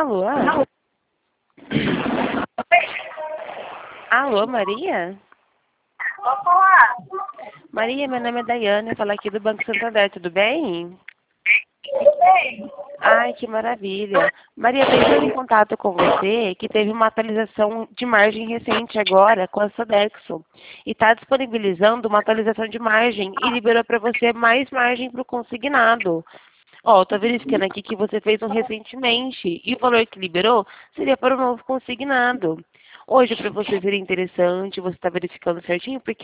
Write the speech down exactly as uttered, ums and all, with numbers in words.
Alô? Alô, Maria? Pode falar. Maria, meu nome é Daiane, eu falo aqui do Banco Santander, tudo bem? Tudo bem? Ai, que maravilha. Maria, eu estou em contato com você, que teve uma atualização de margem recente agora com a Sodexo. E está disponibilizando uma atualização de margem e liberou para você mais margem para o consignado. Ó, tô verificando aqui que você fez um recentemente e o valor que liberou seria para o novo consignado. Hoje, para você seria interessante, você está verificando certinho, porque